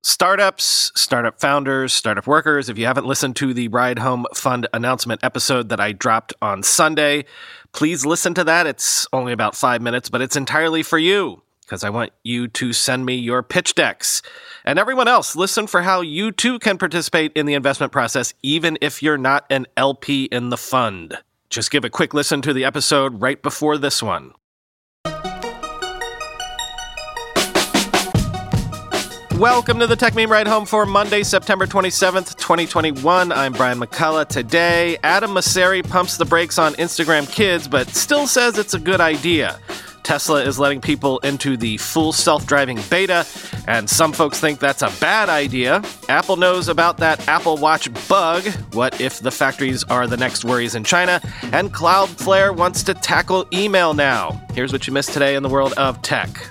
Startups, startup founders, startup workers, if you haven't listened to the Ride Home Fund announcement episode that I dropped on Sunday, please listen to that. It's only about 5 minutes, but it's entirely for you because I want you to send me your pitch decks. And everyone else, listen for how you too can participate in the investment process, even if you're not an LP in the fund. Just give a quick listen to the episode right before this one. Welcome to the Tech Meme Ride Home for Monday, September 27th, 2021. I'm Brian McCullough. Today, Adam Mosseri pumps the brakes on Instagram Kids, but still says it's a good idea. Tesla is letting people into the full self-driving beta, and some folks think that's a bad idea. Apple knows about that Apple Watch bug. What if the factories are the next worries in China? And Cloudflare wants to tackle email now. Here's what you missed today in the world of tech.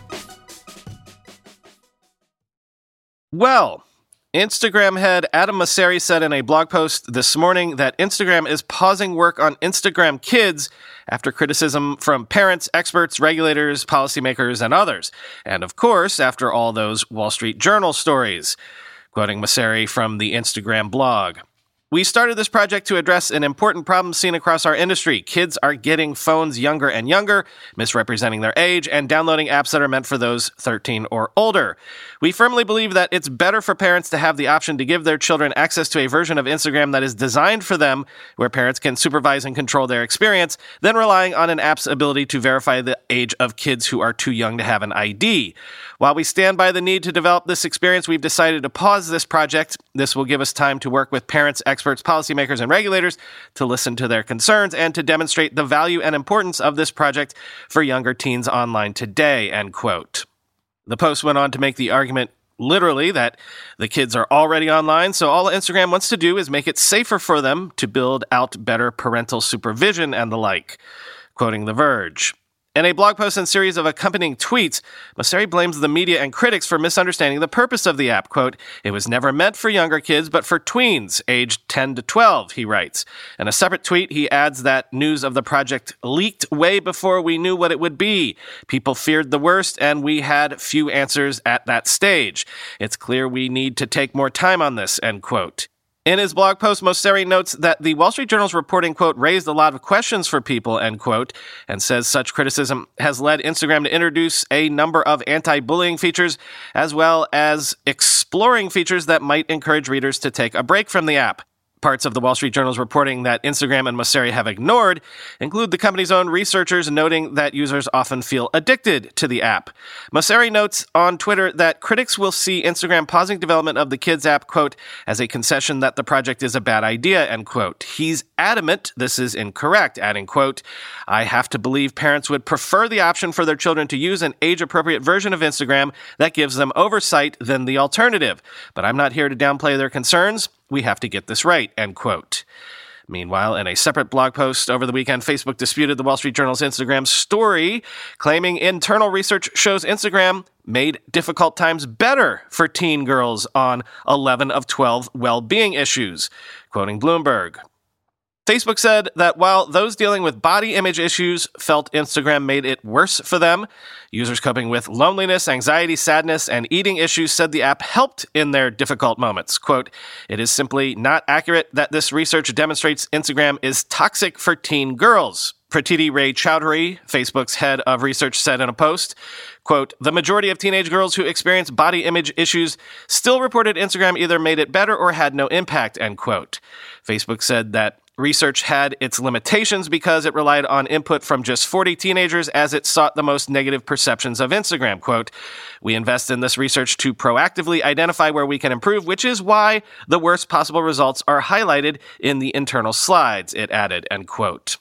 Well, Instagram head Adam Mosseri said in a blog post this morning that Instagram is pausing work on Instagram Kids after criticism from parents, experts, regulators, policymakers, and others. And of course, after all those Wall Street Journal stories. Quoting Mosseri from the Instagram blog. We started this project to address an important problem seen across our industry. Kids are getting phones younger and younger, misrepresenting their age, and downloading apps that are meant for those 13 or older. We firmly believe that it's better for parents to have the option to give their children access to a version of Instagram that is designed for them, where parents can supervise and control their experience, than relying on an app's ability to verify the age of kids who are too young to have an ID. While we stand by the need to develop this experience, we've decided to pause this project. This will give us time to work with parents, experts, policymakers, and regulators to listen to their concerns and to demonstrate the value and importance of this project for younger teens online today, end quote. The post went on to make the argument literally that the kids are already online, so all Instagram wants to do is make it safer for them to build out better parental supervision and the like. Quoting The Verge. In a blog post and series of accompanying tweets, Mosseri blames the media and critics for misunderstanding the purpose of the app. Quote, "It was never meant for younger kids, but for tweens, aged 10 to 12, he writes. In a separate tweet, he adds that news of the project leaked way before we knew what it would be. People feared the worst, and we had few answers at that stage. It's clear we need to take more time on this," end quote. In his blog post, Mosseri notes that the Wall Street Journal's reporting, quote, raised a lot of questions for people, end quote, and says such criticism has led Instagram to introduce a number of anti-bullying features, as well as exploring features that might encourage readers to take a break from the app. Parts of the Wall Street Journal's reporting that Instagram and Mosseri have ignored include the company's own researchers noting that users often feel addicted to the app. Mosseri notes on Twitter that critics will see Instagram pausing development of the Kids app, quote, as a concession that the project is a bad idea, end quote. He's adamant this is incorrect, adding, quote, "I have to believe parents would prefer the option for their children to use an age-appropriate version of Instagram that gives them oversight than the alternative. But I'm not here to downplay their concerns. We have to get this right," end quote. Meanwhile, in a separate blog post over the weekend, Facebook disputed the Wall Street Journal's Instagram story, claiming internal research shows Instagram made difficult times better for teen girls on 11 of 12 well-being issues. Quoting Bloomberg. Facebook said that while those dealing with body image issues felt Instagram made it worse for them, users coping with loneliness, anxiety, sadness, and eating issues said the app helped in their difficult moments. Quote, "It is simply not accurate that this research demonstrates Instagram is toxic for teen girls," Pratiti Ray Chowdhury, Facebook's head of research, said in a post. Quote, "The majority of teenage girls who experience body image issues still reported Instagram either made it better or had no impact," end quote. Facebook said that research had its limitations because it relied on input from just 40 teenagers as it sought the most negative perceptions of Instagram. Quote, "We invest in this research to proactively identify where we can improve, which is why the worst possible results are highlighted in the internal slides," it added, end quote.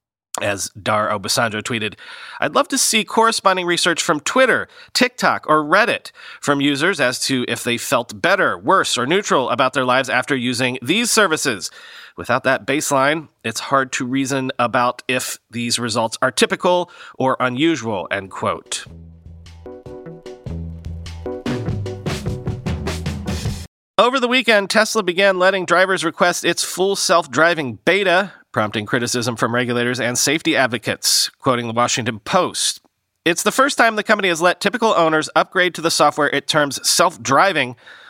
As Dar Obasanjo tweeted, "I'd love to see corresponding research from Twitter, TikTok, or Reddit from users as to if they felt better, worse, or neutral about their lives after using these services. Without that baseline, it's hard to reason about if these results are typical or unusual," end quote. Over the weekend, Tesla began letting drivers request its full self-driving beta, prompting criticism from regulators and safety advocates. Quoting the Washington Post, "It's the first time the company has let typical owners upgrade to the software it terms self-driving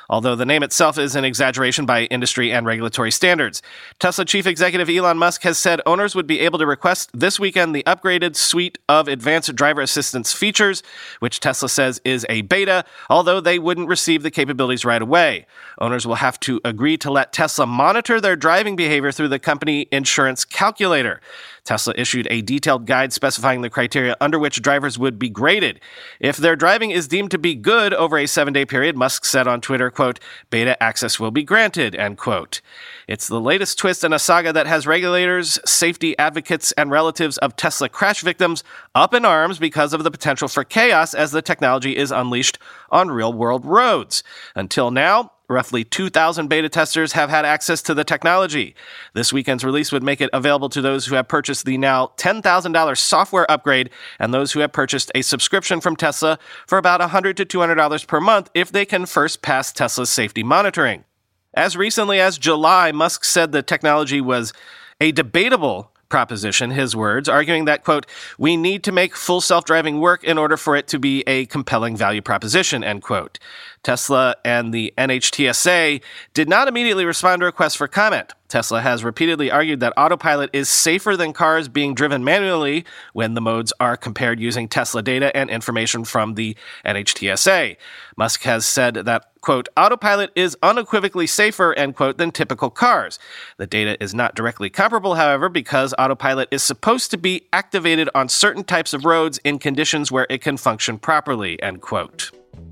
although the name itself is an exaggeration by industry and regulatory standards. Tesla chief executive Elon Musk has said owners would be able to request this weekend the upgraded suite of advanced driver assistance features, which Tesla says is a beta, although they wouldn't receive the capabilities right away. Owners will have to agree to let Tesla monitor their driving behavior through the company insurance calculator. Tesla issued a detailed guide specifying the criteria under which drivers would be graded. If their driving is deemed to be good over a 7-day period, Musk said on Twitter, quote, beta access will be granted, end quote. It's the latest twist in a saga that has regulators, safety advocates, and relatives of Tesla crash victims up in arms because of the potential for chaos as the technology is unleashed on real-world roads. Until now, roughly 2,000 beta testers have had access to the technology. This weekend's release would make it available to those who have purchased the now $10,000 software upgrade and those who have purchased a subscription from Tesla for about $100 to $200 per month if they can first pass Tesla's safety monitoring. As recently as July, Musk said the technology was a debatable proposition, his words, arguing that, quote, we need to make full self-driving work in order for it to be a compelling value proposition, end quote. Tesla and the NHTSA did not immediately respond to requests for comment. Tesla has repeatedly argued that autopilot is safer than cars being driven manually when the modes are compared using Tesla data and information from the NHTSA. Musk has said that, quote, autopilot is unequivocally safer, end quote, than typical cars. The data is not directly comparable, however, because autopilot is supposed to be activated on certain types of roads in conditions where it can function properly, end quote.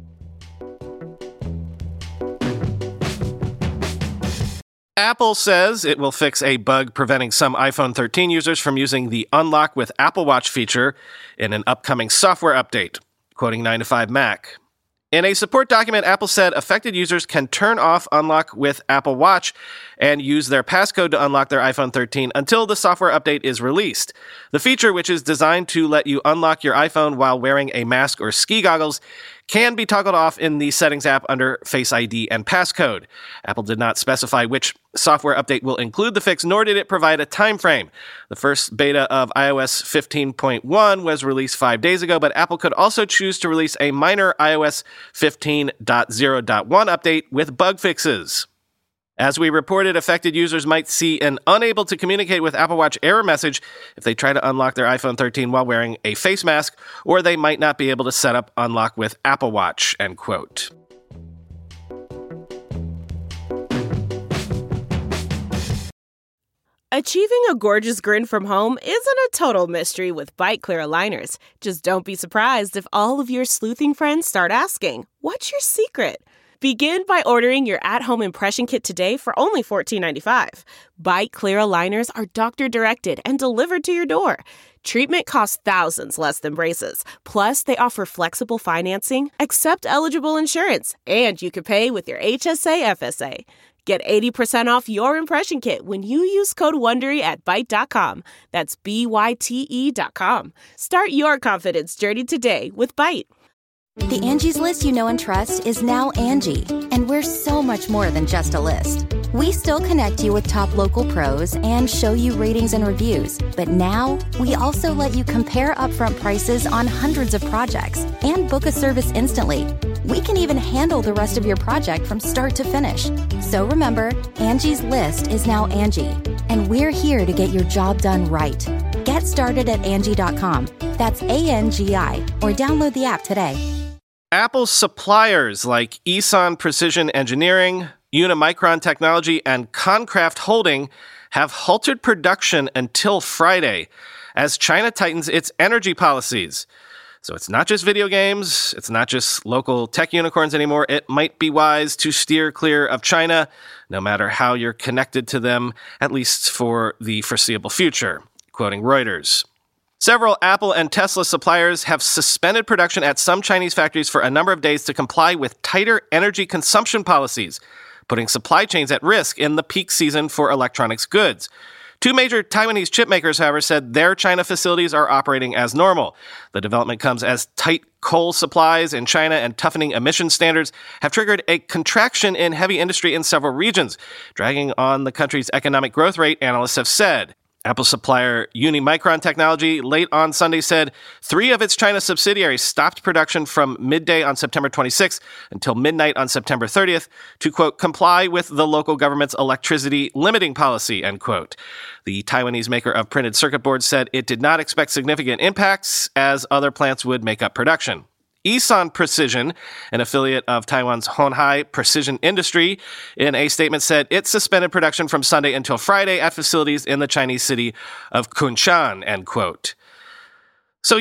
Apple says it will fix a bug preventing some iPhone 13 users from using the Unlock with Apple Watch feature in an upcoming software update, quoting 9to5Mac. In a support document, Apple said affected users can turn off Unlock with Apple Watch and use their passcode to unlock their iPhone 13 until the software update is released. The feature, which is designed to let you unlock your iPhone while wearing a mask or ski goggles, can be toggled off in the Settings app under Face ID and passcode. Apple did not specify which software update will include the fix, nor did it provide a time frame. The first beta of iOS 15.1 was released 5 days ago, but Apple could also choose to release a minor iOS 15.0.1 update with bug fixes. As we reported, affected users might see an unable to communicate with Apple Watch error message if they try to unlock their iPhone 13 while wearing a face mask, or they might not be able to set up Unlock with Apple Watch, end quote. Achieving a gorgeous grin from home isn't a total mystery with Byte Clear aligners. Just don't be surprised if all of your sleuthing friends start asking, what's your secret? Begin by ordering your at-home impression kit today for only $14.95. Byte Clear aligners are doctor-directed and delivered to your door. Treatment costs thousands less than braces. Plus, they offer flexible financing, accept eligible insurance, and you can pay with your HSA FSA. Get 80% off your impression kit when you use code WONDERY at Byte.com. That's BYTE.com. Start your confidence journey today with Byte. The Angie's List you know and trust is now Angie, and we're so much more than just a list. We still connect you with top local pros and show you ratings and reviews, but now we also let you compare upfront prices on hundreds of projects and book a service instantly. We can even handle the rest of your project from start to finish. So remember, Angie's List is now Angie, and we're here to get your job done right. Get started at Angie.com. That's ANGI, or download the app today. Apple's suppliers like Eson Precision Engineering, Unimicron Technology, and Concraft Holding have halted production until Friday as China tightens its energy policies. So it's not just video games, it's not just local tech unicorns anymore. It might be wise to steer clear of China, no matter how you're connected to them, at least for the foreseeable future, quoting Reuters. Several Apple and Tesla suppliers have suspended production at some Chinese factories for a number of days to comply with tighter energy consumption policies, putting supply chains at risk in the peak season for electronics goods. Two major Taiwanese chip makers, however, said their China facilities are operating as normal. The development comes as tight coal supplies in China and toughening emission standards have triggered a contraction in heavy industry in several regions, dragging on the country's economic growth rate, analysts have said. Apple supplier Unimicron Technology late on Sunday said 3 of its China subsidiaries stopped production from midday on September 26th until midnight on September 30th to, quote, comply with the local government's electricity limiting policy, end quote. The Taiwanese maker of printed circuit boards said it did not expect significant impacts as other plants would make up production. Eson Precision, an affiliate of Taiwan's Honhai Precision Industry, in a statement said it suspended production from Sunday until Friday at facilities in the Chinese city of Kunshan, end quote. So,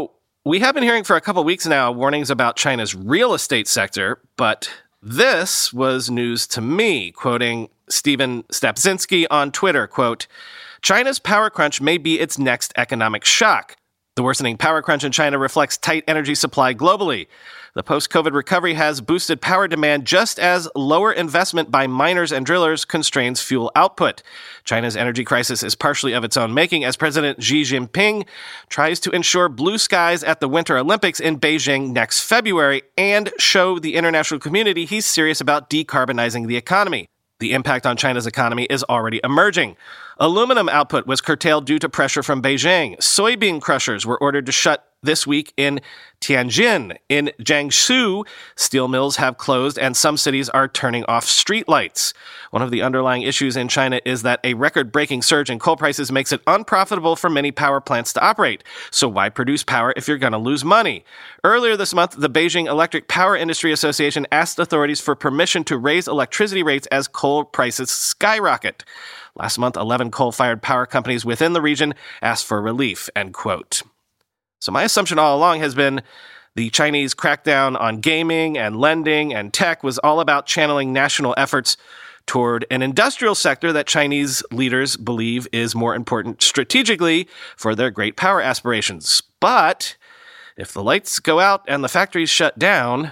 we have been hearing for a couple weeks now warnings about China's real estate sector, but this was news to me, quoting Stephen Stapczynski on Twitter, quote, China's power crunch may be its next economic shock. The worsening power crunch in China reflects tight energy supply globally. The post-COVID recovery has boosted power demand just as lower investment by miners and drillers constrains fuel output. China's energy crisis is partially of its own making as President Xi Jinping tries to ensure blue skies at the Winter Olympics in Beijing next February and show the international community he's serious about decarbonizing the economy. The impact on China's economy is already emerging. Aluminum output was curtailed due to pressure from Beijing. Soybean crushers were ordered to shut this week in Tianjin. In Jiangsu, steel mills have closed and some cities are turning off streetlights. One of the underlying issues in China is that a record-breaking surge in coal prices makes it unprofitable for many power plants to operate. So why produce power if you're going to lose money? Earlier this month, the Beijing Electric Power Industry Association asked authorities for permission to raise electricity rates as coal prices skyrocket. Last month, 11 coal-fired power companies within the region asked for relief, end quote. So my assumption all along has been the Chinese crackdown on gaming and lending and tech was all about channeling national efforts toward an industrial sector that Chinese leaders believe is more important strategically for their great power aspirations. But if the lights go out and the factories shut down,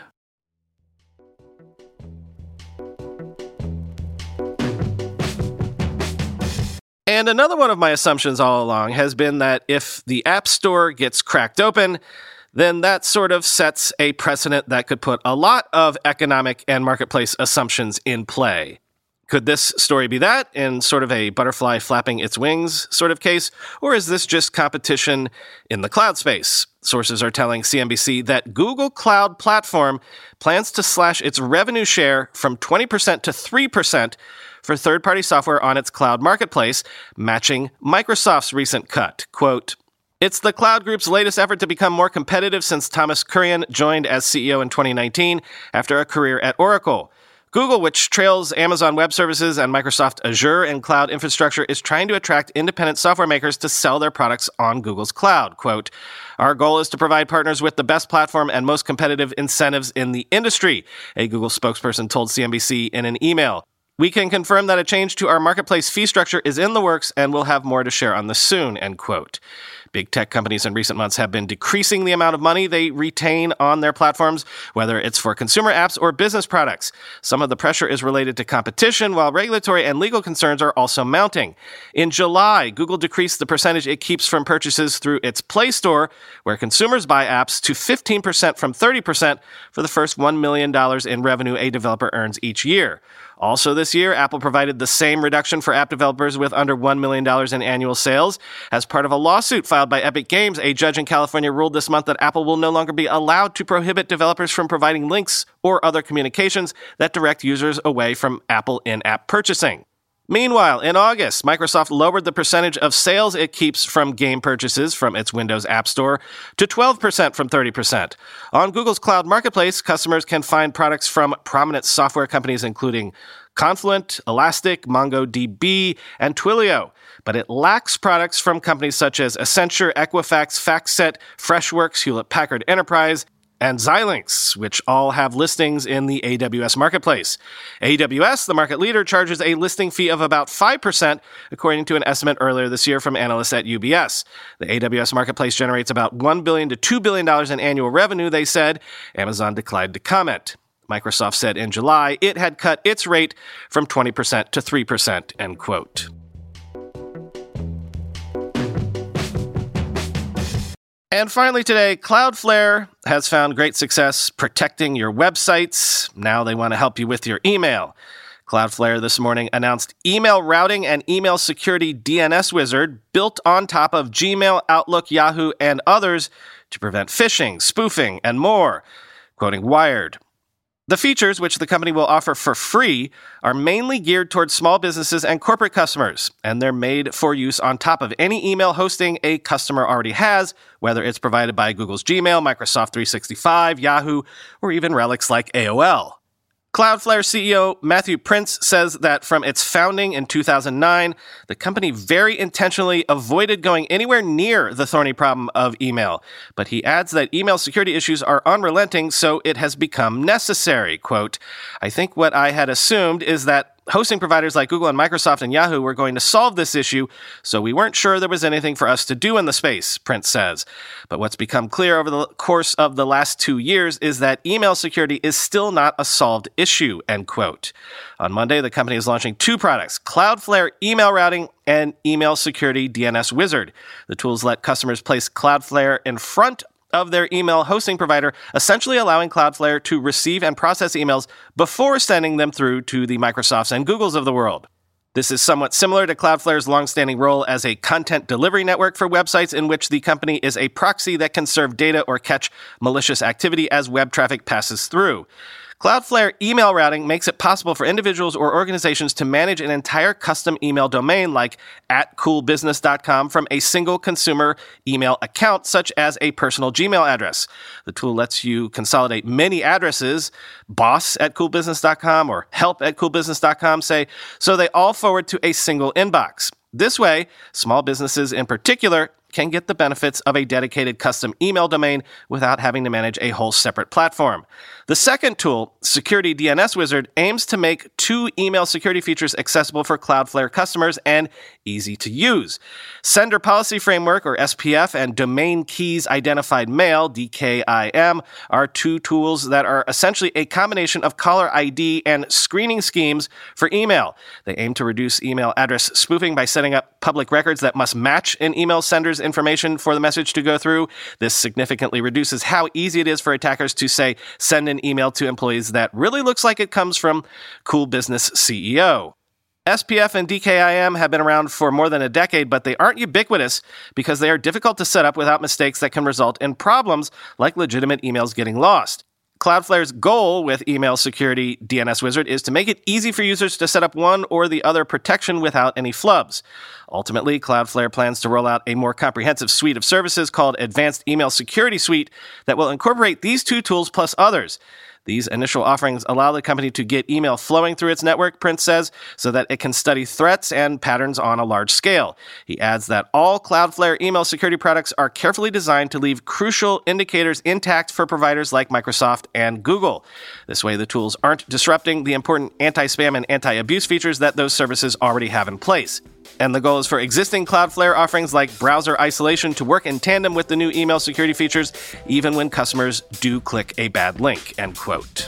and another one of my assumptions all along has been that if the App Store gets cracked open, then that sort of sets a precedent that could put a lot of economic and marketplace assumptions in play. Could this story be that, in sort of a butterfly flapping its wings sort of case, or is this just competition in the cloud space? Sources are telling CNBC that Google Cloud Platform plans to slash its revenue share from 20% to 3% for third-party software on its cloud marketplace, matching Microsoft's recent cut. Quote, it's the cloud group's latest effort to become more competitive since Thomas Kurian joined as CEO in 2019 after a career at Oracle. Google, which trails Amazon Web Services and Microsoft Azure in cloud infrastructure, is trying to attract independent software makers to sell their products on Google's cloud. Quote, our goal is to provide partners with the best platform and most competitive incentives in the industry, a Google spokesperson told CNBC in an email. We can confirm that a change to our marketplace fee structure is in the works and we'll have more to share on this soon, end quote. Big tech companies in recent months have been decreasing the amount of money they retain on their platforms, whether it's for consumer apps or business products. Some of the pressure is related to competition, while regulatory and legal concerns are also mounting. In July, Google decreased the percentage it keeps from purchases through its Play Store, where consumers buy apps, to 15% from 30% for the first $1 million in revenue a developer earns each year. Also this year, Apple provided the same reduction for app developers with under $1 million in annual sales. As part of a lawsuit filed by Epic Games, a judge in California ruled this month that Apple will no longer be allowed to prohibit developers from providing links or other communications that direct users away from Apple in-app purchasing. Meanwhile, in August, Microsoft lowered the percentage of sales it keeps from game purchases from its Windows App Store to 12% from 30%. On Google's cloud marketplace, customers can find products from prominent software companies including Confluent, Elastic, MongoDB, and Twilio. But it lacks products from companies such as Accenture, Equifax, FactSet, Freshworks, Hewlett-Packard Enterprise, and Xilinx, which all have listings in the AWS marketplace. AWS, the market leader, charges a listing fee of about 5%, according to an estimate earlier this year from analysts at UBS. The AWS marketplace generates about $1 billion to $2 billion in annual revenue, they said. Amazon declined to comment. Microsoft said in July it had cut its rate from 20% to 3%, end quote. And finally today, Cloudflare has found great success protecting your websites. Now they want to help you with your email. Cloudflare this morning announced email routing and email security DNS wizard built on top of Gmail, Outlook, Yahoo, and others to prevent phishing, spoofing, and more. Quoting Wired. The features, which the company will offer for free, are mainly geared towards small businesses and corporate customers, and they're made for use on top of any email hosting a customer already has, whether it's provided by Google's Gmail, Microsoft 365, Yahoo, or even relics like AOL. Cloudflare CEO Matthew Prince says that from its founding in 2009, the company very intentionally avoided going anywhere near the thorny problem of email. But he adds that email security issues are unrelenting, so it has become necessary. Quote, I think what I had assumed is that hosting providers like Google and Microsoft and Yahoo were going to solve this issue, so we weren't sure there was anything for us to do in the space, Prince says. But what's become clear over the course of the last 2 years is that email security is still not a solved issue, end quote. On Monday, the company is launching 2 products, Cloudflare Email Routing and Email Security DNS Wizard. The tools let customers place Cloudflare in front of their email hosting provider, essentially allowing Cloudflare to receive and process emails before sending them through to the Microsofts and Googles of the world. This is somewhat similar to Cloudflare's longstanding role as a content delivery network for websites in which the company is a proxy that can serve data or catch malicious activity as web traffic passes through. Cloudflare email routing makes it possible for individuals or organizations to manage an entire custom email domain like @coolbusiness.com from a single consumer email account, such as a personal Gmail address. The tool lets you consolidate many addresses, boss@coolbusiness.com or help@coolbusiness.com, say, so they all forward to a single inbox. This way, small businesses in particular can get the benefits of a dedicated custom email domain without having to manage a whole separate platform. The second tool, Security DNS Wizard, aims to make 2 email security features accessible for Cloudflare customers and easy to use. Sender Policy Framework, or SPF, and Domain Keys Identified Mail, DKIM, are 2 tools that are essentially a combination of caller ID and screening schemes for email. They aim to reduce email address spoofing by setting up public records that must match an email sender's information for the message to go through. This significantly reduces how easy it is for attackers to, say, send an email to employees that really looks like it comes from Cool Business CEO. SPF and DKIM have been around for more than a decade, but they aren't ubiquitous because they are difficult to set up without mistakes that can result in problems like legitimate emails getting lost. Cloudflare's goal with Email Security DNS Wizard is to make it easy for users to set up one or the other protection without any flubs. Ultimately, Cloudflare plans to roll out a more comprehensive suite of services called Advanced Email Security Suite that will incorporate these 2 tools plus others. These initial offerings allow the company to get email flowing through its network, Prince says, so that it can study threats and patterns on a large scale. He adds that all Cloudflare email security products are carefully designed to leave crucial indicators intact for providers like Microsoft and Google. This way, the tools aren't disrupting the important anti-spam and anti-abuse features that those services already have in place. And the goal is for existing Cloudflare offerings like browser isolation to work in tandem with the new email security features, even when customers do click a bad link, end quote.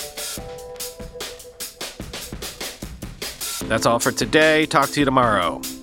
That's all for today. Talk to you tomorrow.